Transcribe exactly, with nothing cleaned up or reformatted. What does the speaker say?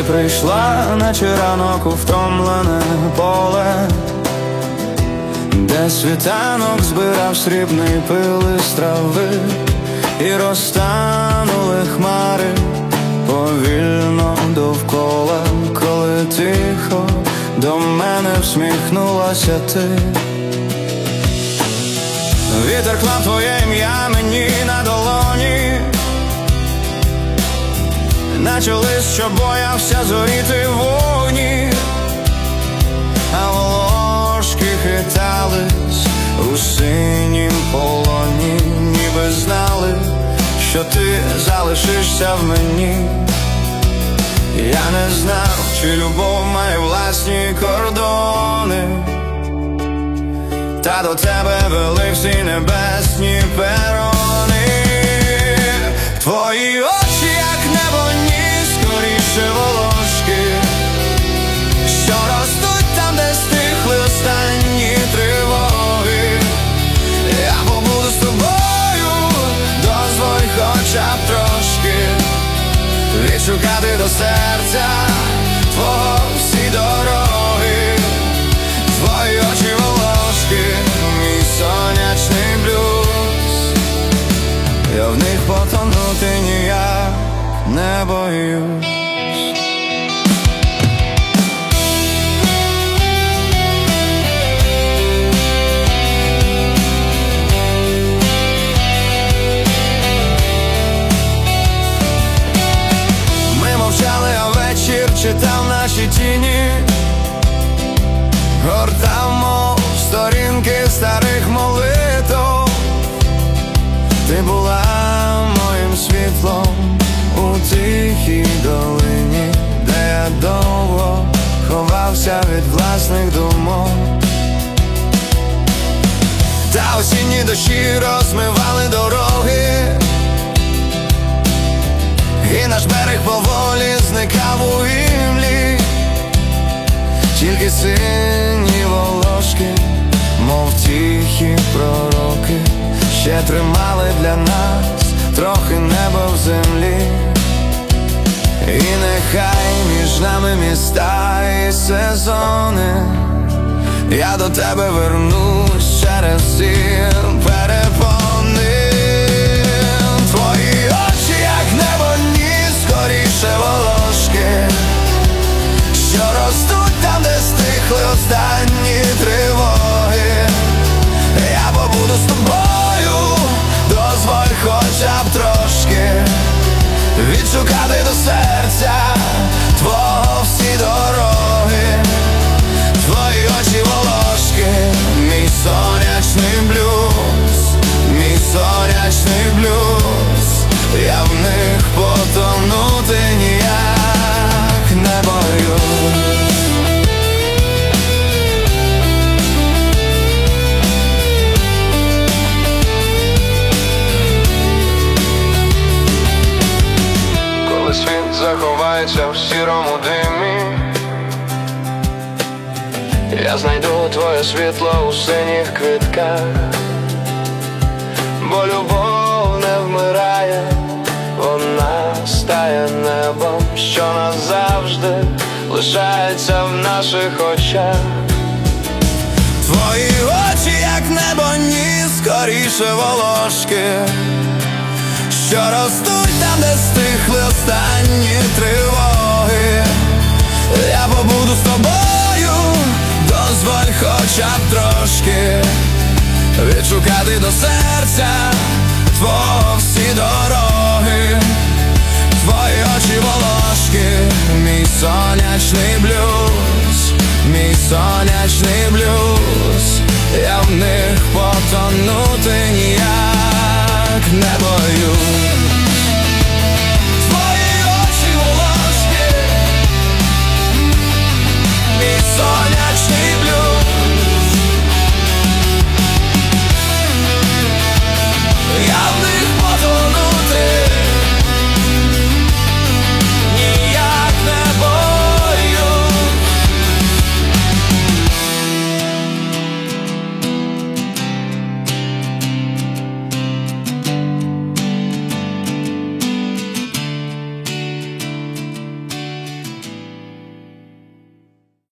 прийшла, наче ранок у втомлене поле, де світанок збирав срібний пил із трави, і розтанули хмари повільно довкола, коли тихо до мене всміхнулася ти. Вітер клав твоє ім'я мені на долоні, наче лист, що боявся зоріти в вогні, а волошки хитались у синім полоні, ніби знали, що ти залишишся в мені. Я не знав, чи любов має власні кордони, та до тебе вели всі небесні перони. Твої очі, як небо, ні, скоріше волошки, що ростуть там, де стихли останні тривоги. Я побуду з тобою, дозволь хоча б трошки відшукати до серця твого всі дороги. Твої очі волошки, мій сонячний блюз, я в них потонути ніяк не боюсь. Ми мовчали, а вечір читав наші тіні, гортав, мов сторінки старих молитв. Ти була моїм світлом у тихій долині, де я довго ховався від власних думок. Та осінні дощі розмивали дороги, і наш берег поволі зникав у імлі. Тільки сині волошки, мов тихі пророки, ще тримали для нас трохи неба в землі. І нехай між нами міста і сезони, я до тебе вернусь через ці перепони. Твої очі, як небо, ні, скоріше волошки, що ростуть там, де стихли останні тривоги. Я побуду з тобою, дозволь хоча б трошки відшукати до серця твого всі дороги. Твої очі волошки, мій сонячний блюз, мій сонячний блюз, я в них потонути ніяк не боюсь. Коли світ заховається в сірому димі, я знайду твоє світло у синіх квітках. Бо любов не вмирає, вона стає небом, що назавжди лишається в наших очах. Твої очі, як небо, ні, скоріше волошки, що ростуть там, де стихли останні тривоги. Я побуду з тобою, дозволь хоча б трошки відшукати до серця твого всі дороги. Твої очі волошки, мій сонячний блюз, мій сонячний блюз, я в них потонути